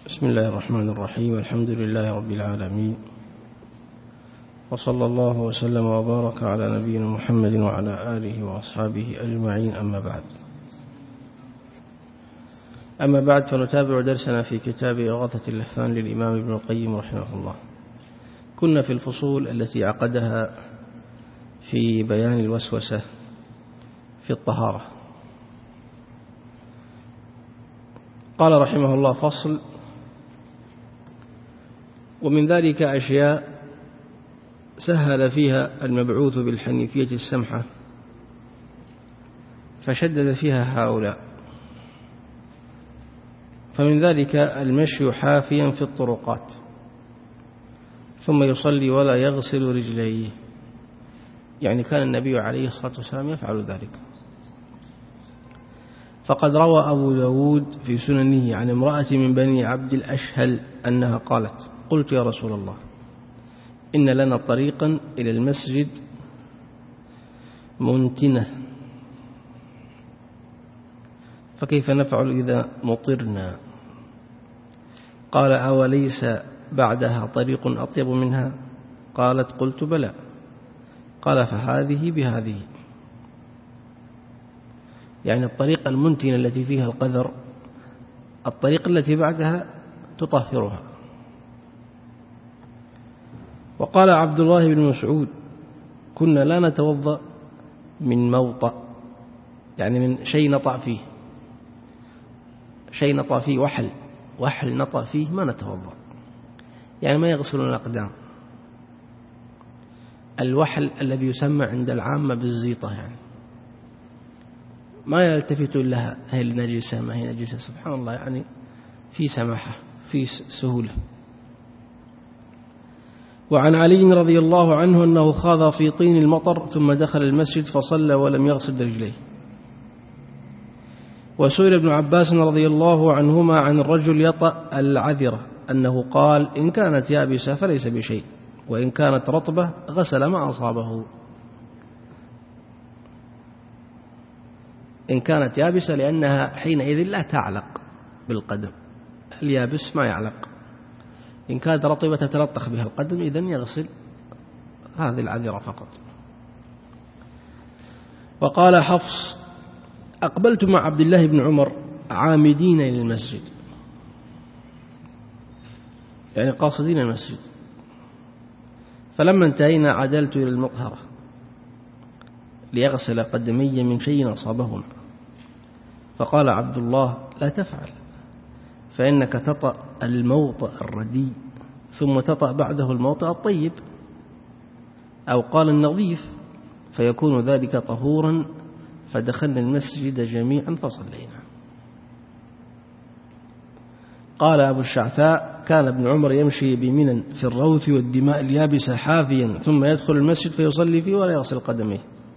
بسم الله الرحمن الرحيم. الحمد لله رب العالمين، وصلى الله وسلم وبارك على نبينا محمد وعلى آله وأصحابه أجمعين. أما بعد فنتابع درسنا في كتاب إغاثة اللهفان للإمام ابن القيم رحمه الله. كنا في الفصول التي عقدها في بيان الوسوسة في الطهارة. قال رحمه الله: فصل: ومن ذلك أشياء سهل فيها المبعوث بالحنيفية السمحة فشدد فيها هؤلاء. فمن ذلك المشي حافيا في الطرقات ثم يصلي ولا يغسل رجليه، يعني كان النبي عليه الصلاة والسلام يفعل ذلك. فقد روى أبو داود في سننه عن امرأة من بني عبد الأشهل أنها قالت: قلت يا رسول الله، إن لنا طريقا إلى المسجد منتنة، فكيف نفعل إذا مطرنا؟ قال: أوليس بعدها طريق أطيب منها؟ قالت: قلت بلى. قال: فهذه بهذه، يعني الطريقة المنتنة التي فيها القذر، الطريقة التي بعدها تطهرها. وقال عبد الله بن مسعود: كنا لا نتوضأ من موطأ، يعني من شيء نطع فيه، شيء نطع فيه وحل نطع فيه ما نتوضأ، يعني ما يغسلون الأقدام. الوحل الذي يسمى عند العامة بالزيطة، يعني ما يلتفتون لها هي نجسة ما هي نجسة، سبحان الله، يعني في سماحة في سهولة. وعن علي رضي الله عنه أنه خاض في طين المطر ثم دخل المسجد فصلى ولم يغسل رجليه. وسئل ابن عباس رضي الله عنهما عن الرجل يطأ العذرة أنه قال: إن كانت يابسة فليس بشيء، وإن كانت رطبة غسل ما أصابه. إن كانت يابسة لأنها حينئذ لا تعلق بالقدم، اليابس ما يعلق. إن كانت رطبة تتلطخ بها القدم إذن يغسل هذه العذرة فقط. وقال حفص: أقبلت مع عبد الله بن عمر عامدين إلى المسجد، يعني قاصدين المسجد، فلما انتهينا عدلت إلى المطهرة ليغسل قدمي من شيء أصابهما، فقال عبد الله: لا تفعل، فإنك تطأ الموطأ الردي ثم تطأ بعده الموطأ الطيب، أو قال النظيف، فيكون ذلك طهورا. فدخلنا المسجد جميعا فصلينا. قال أبو الشعثاء: كان ابن عمر يمشي بمنى في الروث والدماء اليابسة حافيا ثم يدخل المسجد فيصلي فيه ولا يغسل قدميه.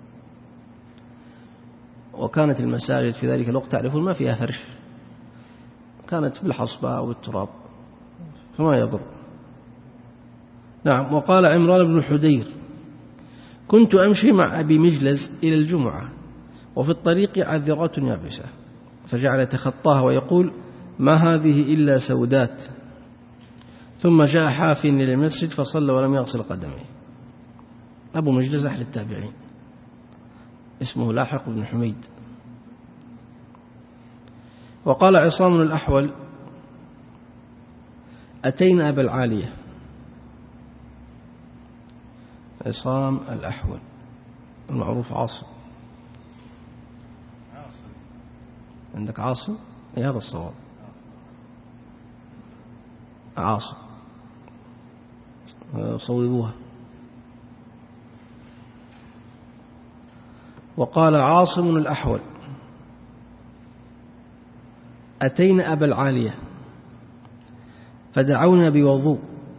وكانت المساجد في ذلك الوقت تعرفون ما فيها فرش، كانت بالحصبة أو بالتراب فما يضر. نعم. وقال عمران بن حدير: كنت أمشي مع أبي مجلز إلى الجمعة وفي الطريق عذرات يابسة، فجعل يتخطاها ويقول: ما هذه إلا سودات. ثم جاء حافٍ إلى المسجد فصلى ولم يغسل قدميه. أبو مجلز أحد التابعين، اسمه لاحق بن حميد. وقال عصام الأحول: أتينا أبا العالية. عصام الأحول المعروف عاصم. عندك عاصم؟ هذا الصواب، عاصم، صوبوها. وقال عاصم الأحول: أتينا أبا العالية فدعونا بوضوء،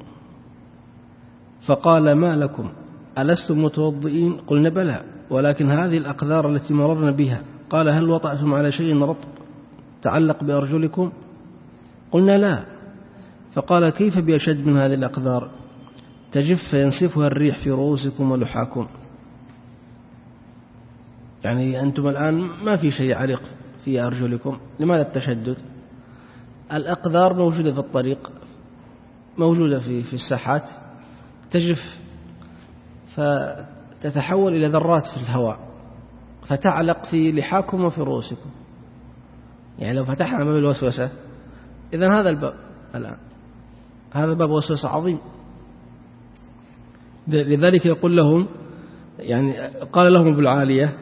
فقال: ما لكم ألستم متوضئين؟ قلنا: بلى، ولكن هذه الأقذار التي مررنا بها. قال: هل وطأتم على شيء رطب تعلق بأرجلكم؟ قلنا: لا. فقال: كيف بأشد من هذه الأقذار تجف فينسفها الريح في رؤوسكم ولحاكم؟ يعني أنتم الآن ما في شيء عليق في أرجلكم، لماذا التشدد؟ الأقذار موجودة في الطريق، موجودة في الساحات، تجف فتتحول إلى ذرات في الهواء فتعلق في لحاكم وفي رؤوسكم. يعني لو فتحنا باب الوسوسة، إذن هذا الباب الآن، هذا الباب وسوسة عظيم. لذلك يقول لهم، يعني قال لهم ابو العالية: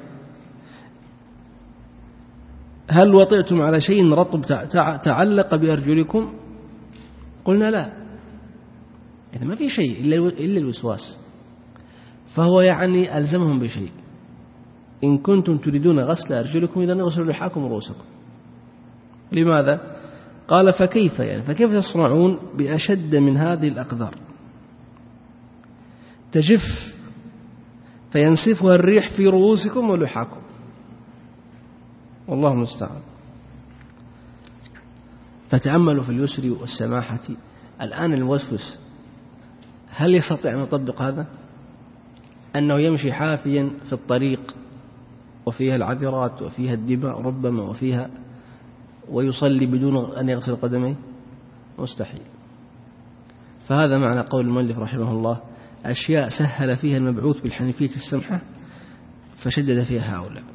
هل وطئتم على شيء رطب تعلق بأرجلكم؟ قلنا لا. إذا ما في شيء إلا الوسواس، فهو يعني ألزمهم بشيء. إن كنتم تريدون غسل أرجلكم إذن اغسلوا لحاكم ورؤوسكم. لماذا؟ قال: فكيف يعني فكيف تصنعون بأشد من هذه الأقذار؟ تجف فينسفها الريح في رؤوسكم ولحاكم، والله المستعان. فتأملوا في اليسر والسماحة. الآن الموسوس هل يستطيع أن يطبق هذا؟ أنه يمشي حافيا في الطريق وفيها العذرات وفيها الدماء ربما وفيها، ويصلي بدون أن يغسل قدميه؟ مستحيل. فهذا معنى قول المؤلف رحمه الله: أشياء سهل فيها المبعوث بالحنيفية السمحة فشدد فيها هؤلاء.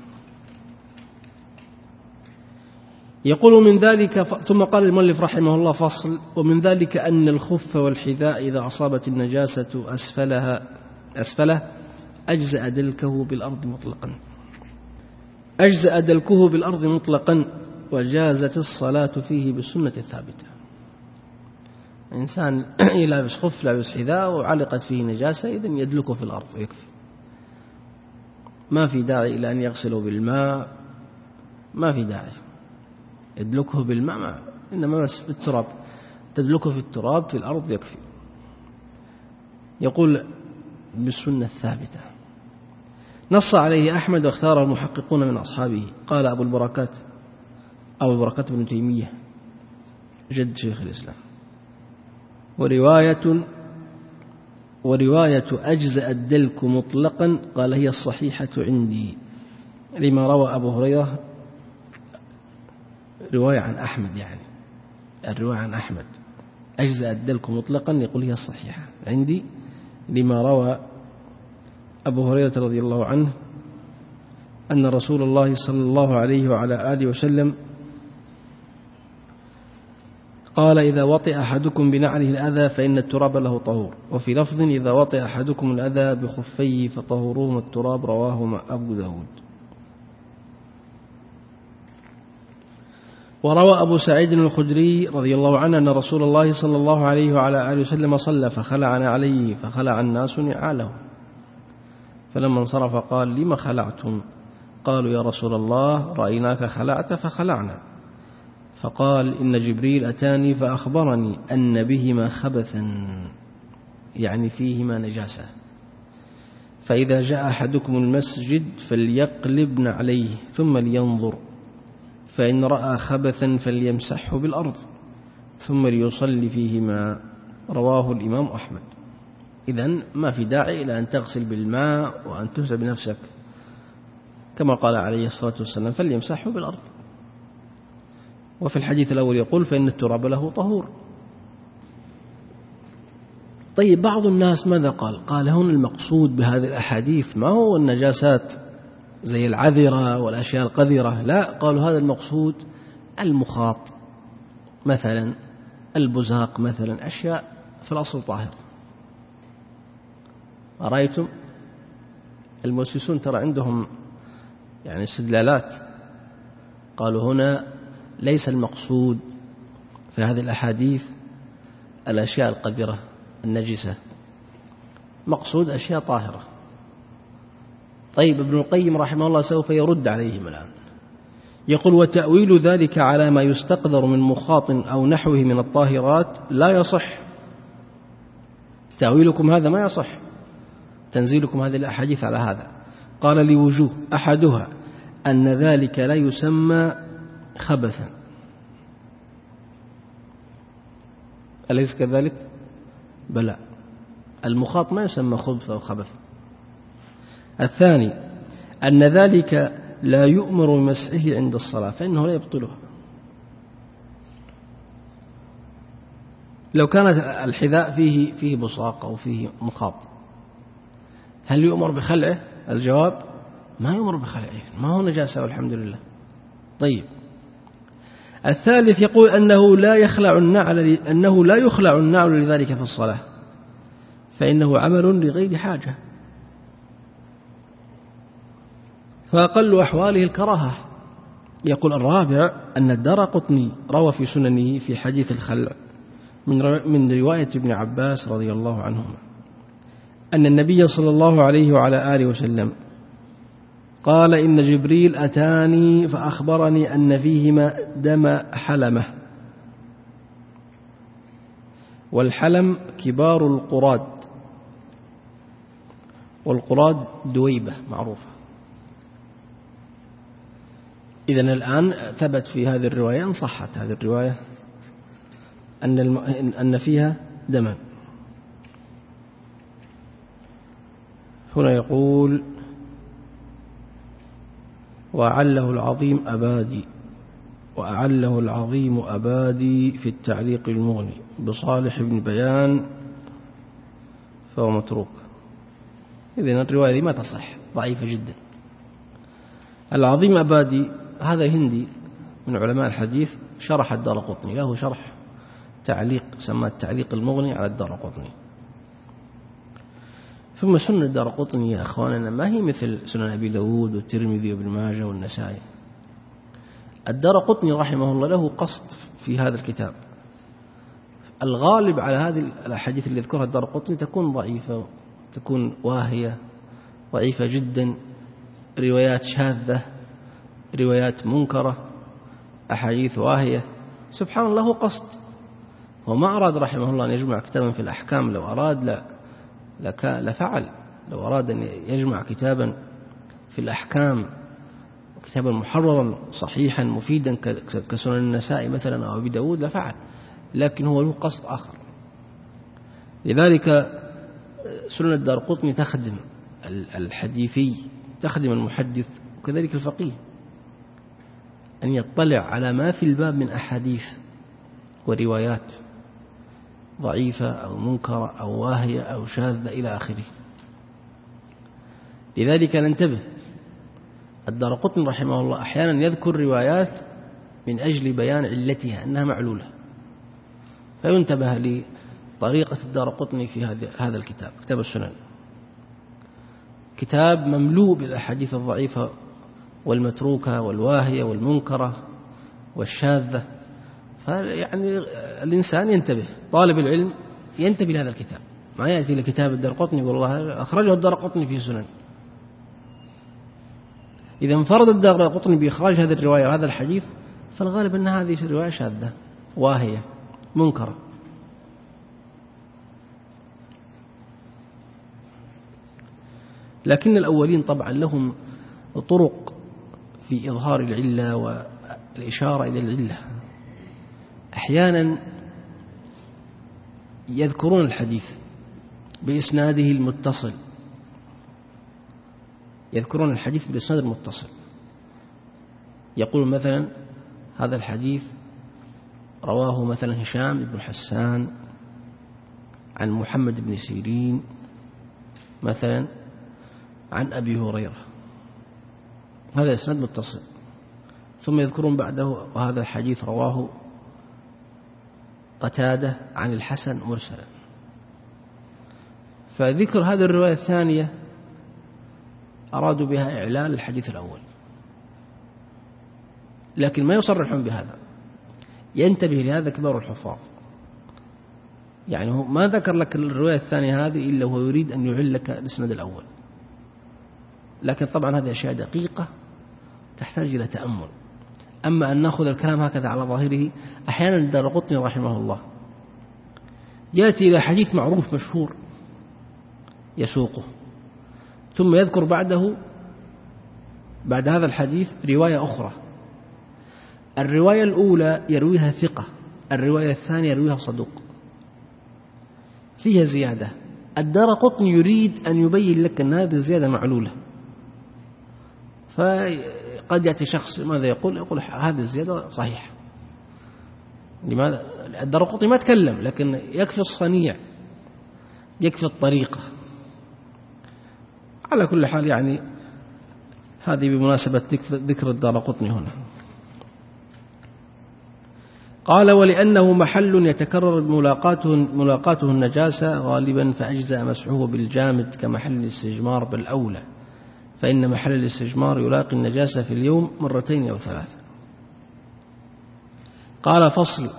يقول من ذلك، ثم قال المؤلف رحمه الله: فصل: ومن ذلك أن الخف والحذاء إذا أصابت النجاسة أسفله أجزأ دلكه بالأرض مطلقا، أجزأ دلكه بالأرض مطلقا، وجازت الصلاة فيه بالسنة الثابتة. إنسان لابس خف لابس حذاء وعلقت فيه نجاسة، إذن يدلكه في الأرض ويكفي، ما في داعي إلى أن يغسله بالماء، ما في داعي يدلكه بالماء، إنما بس في التراب، تدلكه في التراب في الأرض يكفي. يقول بالسنة الثابتة. نص عليه أحمد واختاره المحققون من أصحابه. قال أبو البركات بن تيمية جد شيخ الإسلام: ورواية أجزأ الدلك مطلقا قال هي الصحيحة عندي، لما روى أبو هريرة، رواية عن أحمد، يعني الرواية عن أحمد أجزأ الدلك مطلقا يقول هي الصحيحة عندي، لما روى أبو هريرة رضي الله عنه أن رسول الله صلى الله عليه وعلى آله وسلم قال: إذا وطئ أحدكم بنعله الأذى فإن التراب له طهور. وفي لفظ: إذا وطئ أحدكم الأذى بخفيه فطهورهما التراب. رواهما أبو داود. وروى أبو سعيد الخدري رضي الله عنه أن رسول الله صلى الله عليه وعلى آله وسلم صلى فخلعنا عليه فخلع الناس نعاله، فلما انصرف قال: لما خلعتم؟ قالوا: يا رسول الله رأيناك خلعت فخلعنا. فقال: إن جبريل أتاني فأخبرني أن بهما خبثا، يعني فيهما نجاسة، فإذا جاء أحدكم المسجد فليقلب عليه ثم لينظر، فإن رأى خبثا فليمسحه بالأرض ثم ليصلي فيهما. رواه الإمام أحمد. إذن ما في داعي إلى أن تغسل بالماء وأن تهزب نفسك، كما قال عليه الصلاة والسلام: فليمسحه بالأرض. وفي الحديث الأول يقول: فإن التراب له طهور. طيب، بعض الناس ماذا قال هنا المقصود بهذه الأحاديث ما هو النجاسات زي العذرة والأشياء القذرة، لا، قالوا هذا المقصود المخاط مثلا، البزاق مثلا، أشياء في الأصل طاهرة. أرأيتم المؤسسون ترى عندهم يعني استدلالات، قالوا هنا ليس المقصود في هذه الأحاديث الأشياء القذرة النجسة، مقصود أشياء طاهرة. طيب، ابن القيم رحمه الله سوف يرد عليهم الآن، يقول: وتأويل ذلك على ما يستقذر من مخاط أو نحوه من الطاهرات لا يصح. تأويلكم هذا ما يصح، تنزيلكم هذه الأحاديث على هذا. قال: لوجوه، أحدها أن ذلك لا يسمى خبثا، أليس كذلك؟ بلى، المخاط ما يسمى خبث أو خبث. الثاني أن ذلك لا يؤمر بمسحه عند الصلاة، فإنه لا يبطلها. لو كانت الحذاء فيه بصاق أو فيه مخاط هل يؤمر بخلعه؟ الجواب ما يؤمر بخلعه، ما هو نجاسة والحمد لله. طيب، الثالث يقول أنه لا يخلع النعل لذلك في الصلاة، فإنه عمل لغير حاجة، فأقل أحواله الكراهة. يقول الرابع أن الدارقطني روى في سننه في حديث الخلع من رواية ابن عباس رضي الله عنهما أن النبي صلى الله عليه وعلى آله وسلم قال: إن جبريل أتاني فأخبرني أن فيهما دم حلمة، والحلم كبار القراد، والقراد دويبة معروفة. إذن الآن ثبت في هذه الرواية، إن صحت هذه الرواية، أن فيها دما. هنا يقول: وأعله العظيم أبادي في التعليق المغني بصالح بن بيان فهو متروك. إذن الرواية دي ما تصح، ضعيفة جدا. العظيم أبادي هذا هندي من علماء الحديث، شرح الدارقطني، له شرح تعليق سمى التعليق المغني على الدارقطني. ثم سنن الدارقطني يا أخواننا ما هي مثل سنن أبي داود والترمذي وابن ماجه والنسائي. الدارقطني رحمه الله له قصد في هذا الكتاب. الغالب على هذه الأحاديث اللي يذكرها الدارقطني تكون ضعيفة، تكون واهية، ضعيفة جدا، روايات شاذة، روايات منكرة، أحاديث واهية. سبحان الله، هو قصد، هو ما أراد رحمه الله أن يجمع كتابا في الأحكام. لو أراد لفعل. لو أراد أن يجمع كتابا في الأحكام، كتابا محررا صحيحا مفيدا كسنن النسائي مثلا أو أبي داود لفعل، لكن هو له قصد آخر. لذلك سنن الدارقطني تخدم الحديثي، تخدم المحدث، وكذلك الفقيه، أن يطلع على ما في الباب من أحاديث وروايات ضعيفة أو منكرة أو واهية أو شاذة إلى آخره. لذلك ننتبه، الدارقطني رحمه الله أحيانا يذكر روايات من أجل بيان علتها أنها معلولة، فينتبه لطريقة الدارقطني في هذا الكتاب، كتاب السنن، كتاب مملوء بالأحاديث الضعيفة والمتروكة والواهية والمنكرة والشاذة. فيعني الإنسان ينتبه، طالب العلم ينتبه لهذا الكتاب، ما يأتي لكتاب الدارقطني يقول الله أخرجه الدارقطني في سنن. إذا انفرد الدارقطني بإخراج هذه الرواية وهذا الحديث، فالغالب أن هذه الرواية شاذة واهية منكرة. لكن الأولين طبعا لهم طرق في إظهار العلة والإشارة إلى العلة. أحيانا يذكرون الحديث بإسناده المتصل، يذكرون الحديث بالإسناد المتصل، يقول مثلا هذا الحديث رواه مثلا هشام بن حسان عن محمد بن سيرين مثلا عن أبي هريرة، هذا إسناد متصل. ثم يذكرون بعده وهذا الحديث رواه قتادة عن الحسن مرسلا. فذكر هذه الرواية الثانية أرادوا بها إعلان الحديث الأول، لكن ما يصرحون بهذا. ينتبه لهذا كبار الحفاظ، يعني هو ما ذكر لك الرواية الثانية هذه إلا وهو يريد أن يعل لك الإسناد الأول. لكن طبعا هذه أشياء دقيقة تحتاج إلى تأمل. أما أن نأخذ الكلام هكذا على ظاهره، أحيانا الدارقطني رحمه الله يأتي إلى حديث معروف مشهور يسوقه، ثم يذكر بعد هذا الحديث رواية أخرى. الرواية الأولى يرويها ثقة، الرواية الثانية يرويها صدوق، فيها زيادة. الدارقطني يريد أن يبين لك أن هذه الزيادة معلولة، فقد يأتي شخص ماذا يقول هذه الزيادة صحيحة. لماذا؟ الدارقطني ما تكلم، لكن يكفي الصنيع، يكفي الطريقة. على كل حال يعني هذه بمناسبة ذكر الدارقطني هنا. قال: ولأنه محل يتكرر ملاقاته النجاسة غالبا، فأجزأ مسحه بالجامد كمحل الاستجمار، بل أولى، فإن محل الاستجمار يلاقي النجاسة في اليوم 2 أو 3. قال: فصل: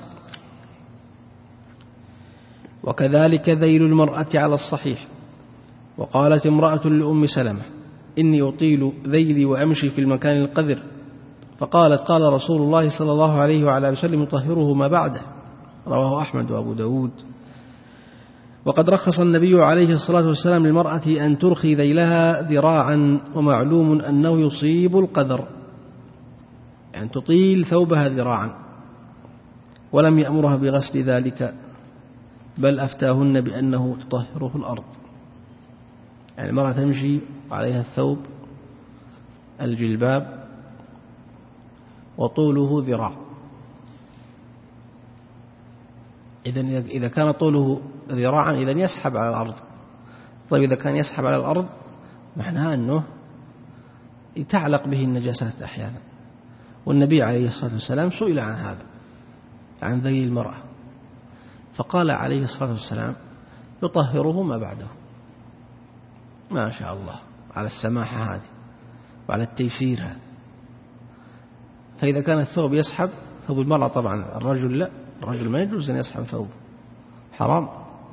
وكذلك ذيل المرأة على الصحيح. وقالت امرأة لأم سلمة: إني أطيل ذيلي وأمشي في المكان القذر، فقالت: قال رسول الله صلى الله عليه وعلى وسلم: يطهره ما بعده. رواه أحمد وأبو داود. وقد رخص النبي عليه الصلاة والسلام للمرأة أن ترخي ذيلها ذراعا، ومعلوم أنه يصيب القذر، يعني تطيل ثوبها ذراعا، ولم يأمرها بغسل ذلك، بل أفتاهن بأنه تطهره الأرض. يعني المرأة تمشي وعليها الثوب الجلباب وطوله ذراع. إذا كان طوله ذراعا إذن يسحب على الأرض. طيب إذا كان يسحب على الأرض معناه أنه يتعلق به النجاسات أحيانا. والنبي عليه الصلاة والسلام سئل عن هذا، عن ذيل المرأة، فقال عليه الصلاة والسلام: يطهره ما بعده. ما شاء الله على السماحة هذه وعلى التيسير هذا. فإذا كان الثوب يسحب، ثوب المرأة طبعا، الرجل لا، الرجل ما يجوز أن يسحب ثوبه، حرام.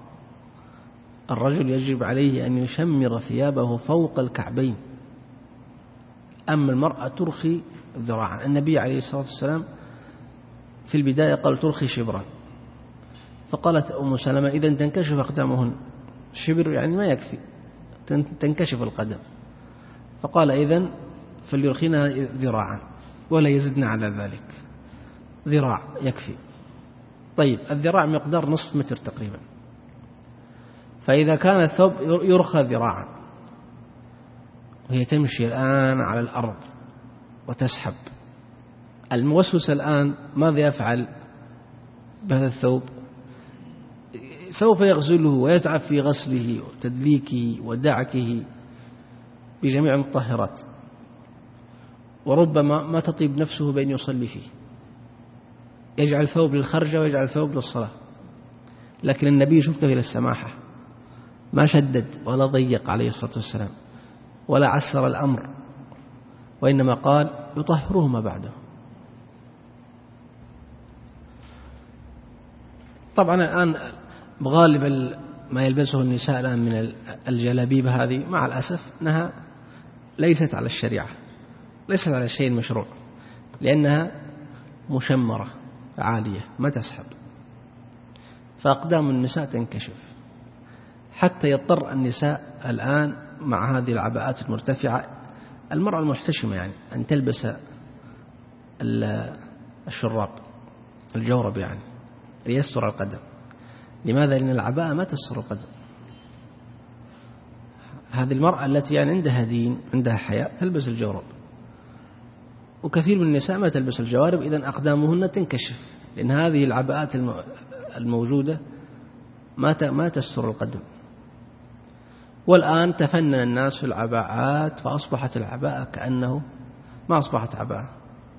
الرجل يجب عليه أن يشمر ثيابه فوق الكعبين، أما المرأة ترخي ذراعا. النبي عليه الصلاة والسلام في البداية قال: ترخي شبرا. فقالت أم سلمة: إذن تنكشف أقدامهن. شبر يعني ما يكفي، تنكشف القدم. فقال: إذن فليرخينا ذراعا ولا يزدن على ذلك، ذراع يكفي. طيب الذراع مقدار نصف متر تقريبا. فإذا كان الثوب يرخى ذراعا وهي تمشي الآن على الأرض وتسحب، الموسوس الآن ماذا يفعل بهذا الثوب؟ سوف يغسله ويتعب في غسله وتدليكه ودعكه بجميع المطهرات، وربما ما تطيب نفسه بأن يصلي فيه، يجعل ثوب للخرجة ويجعل ثوب للصلاة. لكن النبي شوف كيف السماحة، ما شدد ولا ضيق عليه الصلاة والسلام ولا عسر الأمر، وإنما قال: يطهره ما بعده. طبعا الآن بغالب ما يلبسه النساء الآن من الجلابيب هذه مع الأسف أنها ليست على الشريعة، ليست على الشيء المشروع، لأنها مشمرة عالية ما تسحب، فأقدام النساء تنكشف، حتى يضطر النساء الآن مع هذه العباءات المرتفعة، المرأة المحتشمة يعني، أن تلبس الشراب الجورب يعني ليستر القدم. لماذا؟ لأن العباءة ما تستر القدم. هذه المرأة التي يعني عندها دين، عندها حياء، تلبس الجورب، وكثير من النساء ما تلبس الجوارب، إذن أقدامهن تنكشف، لأن هذه العباءات الموجودة ما تستر القدم. والآن تفنن الناس في العباءات، فأصبحت العباءة كأنه ما أصبحت عباءة،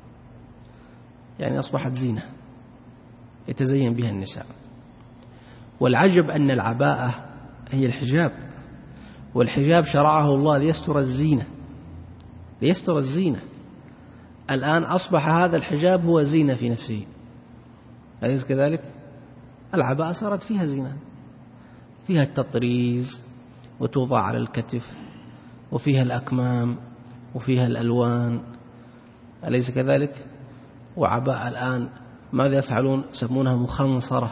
يعني أصبحت زينة يتزين بها النساء. والعجب أن العباءة هي الحجاب، والحجاب شرعه الله ليستر الزينة، ليستر الزينة. الآن أصبح هذا الحجاب هو زينة في نفسه، أليس كذلك؟ العباءة صارت فيها زينة، فيها التطريز وتوضع على الكتف، وفيها الأكمام وفيها الألوان، أليس كذلك؟ وعباءة الآن ماذا يفعلون؟ يسمونها مخنصرة.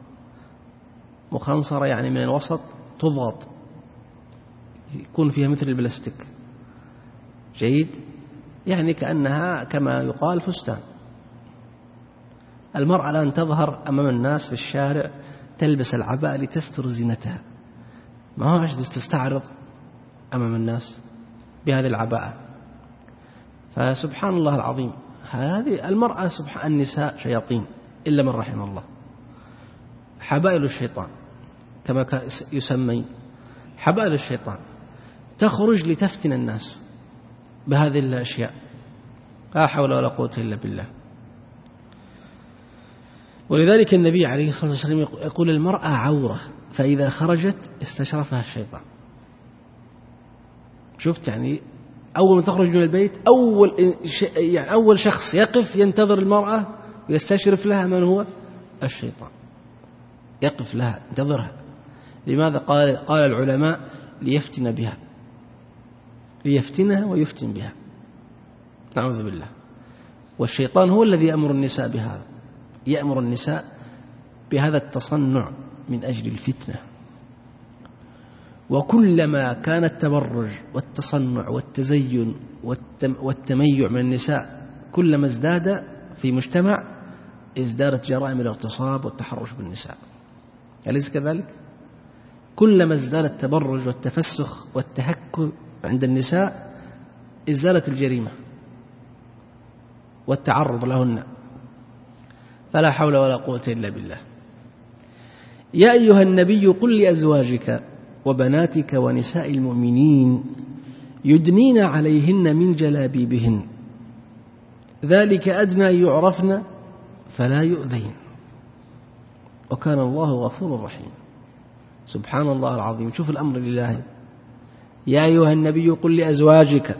مخنصرة يعني من الوسط تضغط، يكون فيها مثل البلاستيك، جيد، يعني كأنها كما يقال فستان. المرأة الآن تظهر أمام الناس في الشارع تلبس العباءة لتستر زينتها، ما هو عشان تستعرض أمام الناس بهذه العباءة. فسبحان الله العظيم، هذه المرأة سبحان النساء شياطين إلا من رحم الله. حبائل الشيطان كما يسمين، حبائل الشيطان تخرج لتفتن الناس بهذه الأشياء، لا حول ولا قوة إلا بالله. ولذلك النبي عليه الصلاة والسلام يقول المرأة عورة فإذا خرجت استشرفها الشيطان. شفت يعني أول ما تخرج من البيت أول شخص يقف ينتظر المرأة ويستشرف لها من هو؟ الشيطان. يقف لها ينتظرها. لماذا؟ قال العلماء ليفتن بها، ليفتنها ويفتن بها، نعوذ بالله. والشيطان هو الذي يأمر النساء بهذا، يأمر النساء بهذا التصنع من أجل الفتنة. وكلما كان التبرج والتصنع والتزين والتميع من النساء كلما ازداد في مجتمع ازدادت جرائم الاغتصاب والتحرش بالنساء، أليس كذلك؟ كلما ازداد التبرج والتفسخ والتهكم عند النساء ازدادت الجريمة والتعرض لهن، فلا حول ولا قوة إلا بالله. يا أيها النبي قل لأزواجك وبناتك ونساء المؤمنين يدنين عليهن من جلابيبهن ذلك أدنى يعرفن فلا يؤذين وكان الله غفورا رحيما. سبحان الله العظيم. شوف الأمر لله. يا أيها النبي قل لأزواجك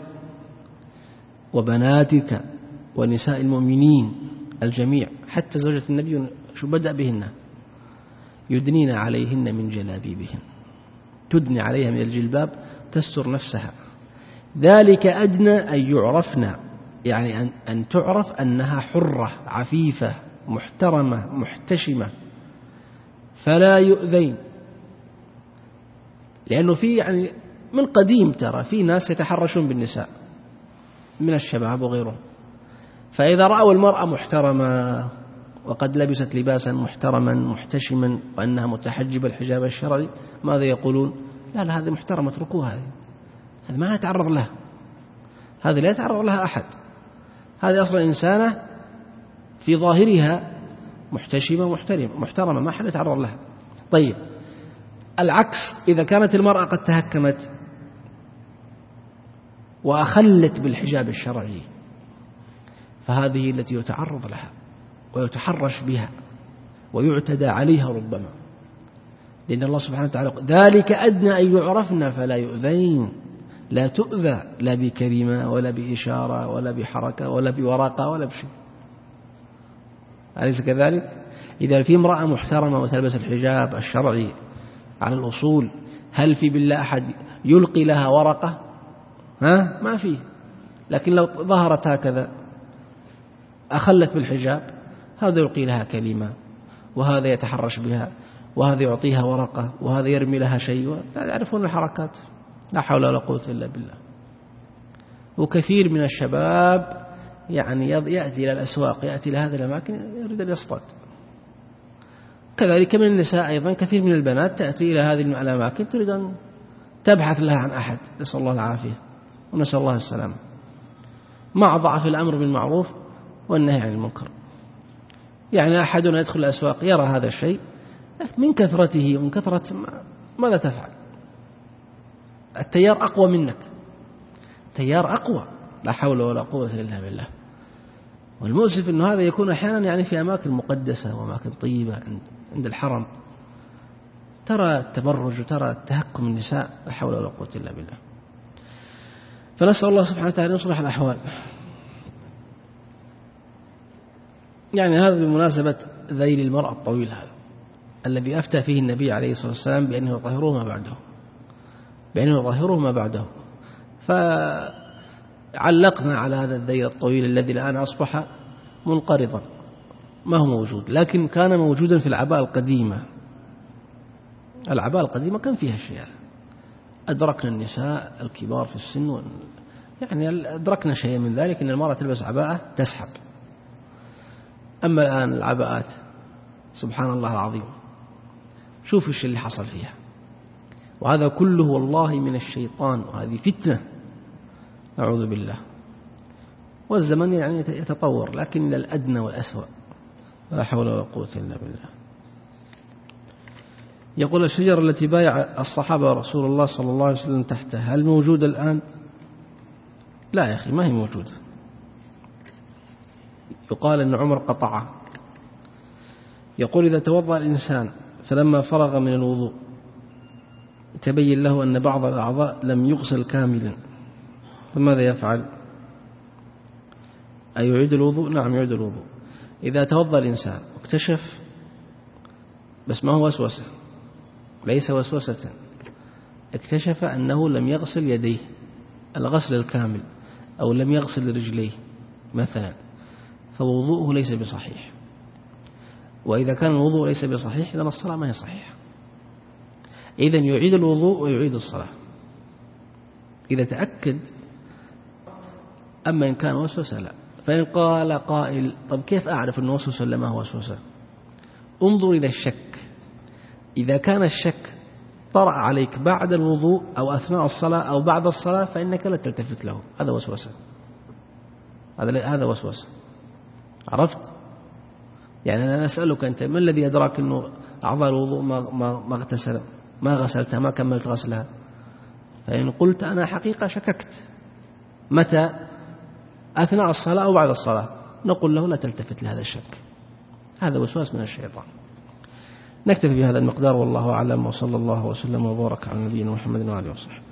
وبناتك ونساء المؤمنين، الجميع حتى زوجة النبي شو بدأ بهن، يدنين عليهن من جلابيبهن، تدني عليها من الجلباب تستر نفسها. ذلك أدنى أن يعرفن، يعني أن تعرف أنها حرة عفيفة محترمة محتشمة، فلا يؤذين. لأنه في يعني من قديم ترى في ناس يتحرشون بالنساء من الشباب وغيرهم، فإذا رأوا المرأة محترمة وقد لبست لباسا محترما محتشما وأنها متحجبة الحجاب الشرعي ماذا يقولون؟ لا لا هذه محترمة اتركوها، هذه ما يتعرض لها، هذه لا يتعرض لها أحد، هذه أصلا إنسانة في ظاهرها محتشمة محترمة ما حد يتعرض لها. طيب العكس، إذا كانت المرأة قد تهكمت وأخلت بالحجاب الشرعي فهذه التي يتعرض لها ويتحرش بها ويعتدى عليها ربما، لأن الله سبحانه وتعالى ذلك أدنى أن يعرفن فلا يؤذين، لا تؤذى لا بكلمة ولا بإشارة ولا بحركة ولا بورقة ولا بشيء، أليس كذلك؟ إذا في امرأة محترمة وتلبس الحجاب الشرعي على الأصول هل في بالله أحد يلقي لها ورقة؟ ما فيه. لكن لو ظهرت هكذا أخلت بالحجاب هذا يلقي لها كلمة وهذا يتحرش بها وهذا يعطيها ورقة وهذا يرمي لها شيء، يعرفون الحركات، لا حول ولا قوة إلا بالله. وكثير من الشباب يعني يأتي إلى الأسواق، يأتي إلى هذه الأماكن يريد أن يصطاد. كذلك من النساء أيضا كثير من البنات تأتي إلى هذه الأماكن تريد أن تبحث لها عن أحد، نسأل الله العافية ونسأل الله السلامة، مع ضعف الأمر بالمعروف والنهي عن المنكر. يعني أحدنا يدخل الأسواق يرى هذا الشيء من كثرته ومن كثرة ماذا تفعل؟ التيار أقوى منك، تيار أقوى، لا حول ولا قوة إلا بالله. والمؤسف أنه هذا يكون أحيانا يعني في أماكن مقدسة وأماكن طيبة عند الحرم، ترى التبرج وترى تهكم النساء، لا حول ولا قوة إلا بالله. فنسأل الله سبحانه وتعالى يصلح الأحوال. يعني هذا بمناسبة ذيل المرأة الطويل هذا الذي أفتى فيه النبي عليه الصلاة والسلام بأنه يطهره ما بعده، فعلقنا على هذا الذيل الطويل الذي الآن أصبح منقرضا ما هو موجود، لكن كان موجودا في العباءة القديمة. العباءة القديمة كان فيها الشيء هذا، أدركنا النساء الكبار في السن يعني أدركنا شيء من ذلك، أن المرأة تلبس عباءة تسحب. أما الآن العباءات سبحان الله العظيم شوف الشيء اللي حصل فيها، وهذا كله والله من الشيطان، وهذه فتنة أعوذ بالله. والزمن يعني يتطور لكن إلى الأدنى والأسوأ، ولا حول ولا قوة إلا بالله. يقول الشجرة التي بايع الصحابة رسول الله صلى الله عليه وسلم تحتها هل موجودة الآن؟ لا يا أخي، ما هي موجودة. يقال أن عمر قطعها. يقول إذا توضأ الإنسان فلما فرغ من الوضوء تبين له أن بعض الأعضاء لم يغسل كاملا، فماذا يفعل؟ أيعيد الوضوء؟ نعم يعيد الوضوء. إذا توضأ الإنسان واكتشف، بس ما هو وسوسة، ليس وسوسة، اكتشف أنه لم يغسل يديه الغسل الكامل أو لم يغسل رجليه مثلا، فوضوءه ليس بصحيح. وإذا كان الوضوء ليس بصحيح إذن الصلاة ما هي صحيحة. إذن يعيد الوضوء ويعيد الصلاة إذا تأكد. أما إن كان وسوسة لا. فإن قال قائل طب كيف أعرف أنه وسوسة ولا ما هو وسوسة؟ انظر إلى الشك. إذا كان الشك طرأ عليك بعد الوضوء أو أثناء الصلاة أو بعد الصلاة فإنك لا تلتفت له، هذا وسوسة، هذا وسوسة. عرفت؟ يعني أنا أسألك أنت ما الذي أدراك أنه أعضاء الوضوء ما اغتسل، ما غسلتها، ما كملت غسلها؟ فإن قلت أنا حقيقة شككت، متى؟ أثناء الصلاة أو بعد الصلاة، نقول له لا تلتفت لهذا الشك، هذا وسواس من الشيطان. نكتفي بهذا المقدار والله أعلم، وصلى الله وسلم وبارك على نبينا محمد وآله وصحبه.